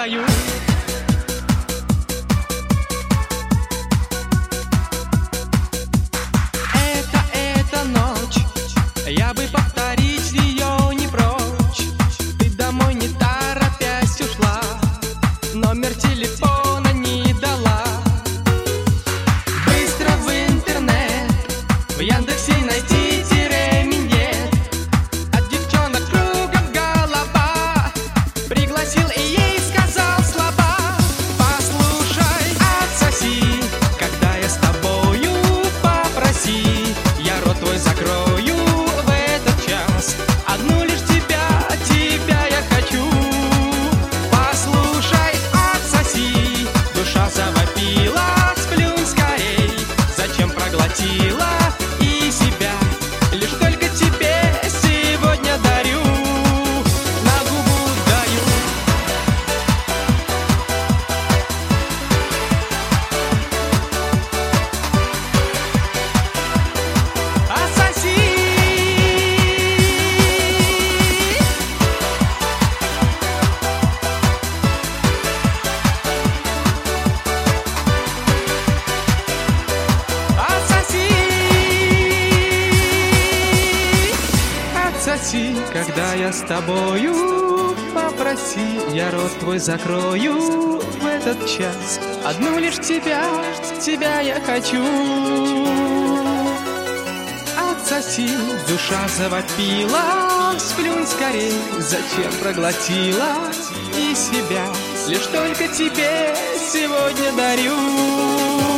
даю. Это ночь, я бы повторить ее не прочь. Ты домой не торопясь ушла, номер телефона не дала. Быстро в интернет, в Яндексе найти тире-минет. От девчонок кругом голова, пригласил и ей сказал слова. Послушай, отсоси, когда я с тобою, попроси. Я рот твой закрою в этот час, одну лишь тебя я хочу. Послушай, отсоси, душа завопила, сплюнь скорей. Зачем проглотила и себя, лишь только тебе сегодня дарю, на губу даю. Отсоси. Отсоси, когда я с тобою, попроси. Я рот твой закрою в этот час, одну лишь тебя я хочу. Отсоси, душа завопила, сплюнь скорей. Зачем проглотила и себя, лишь только тебе сегодня дарю.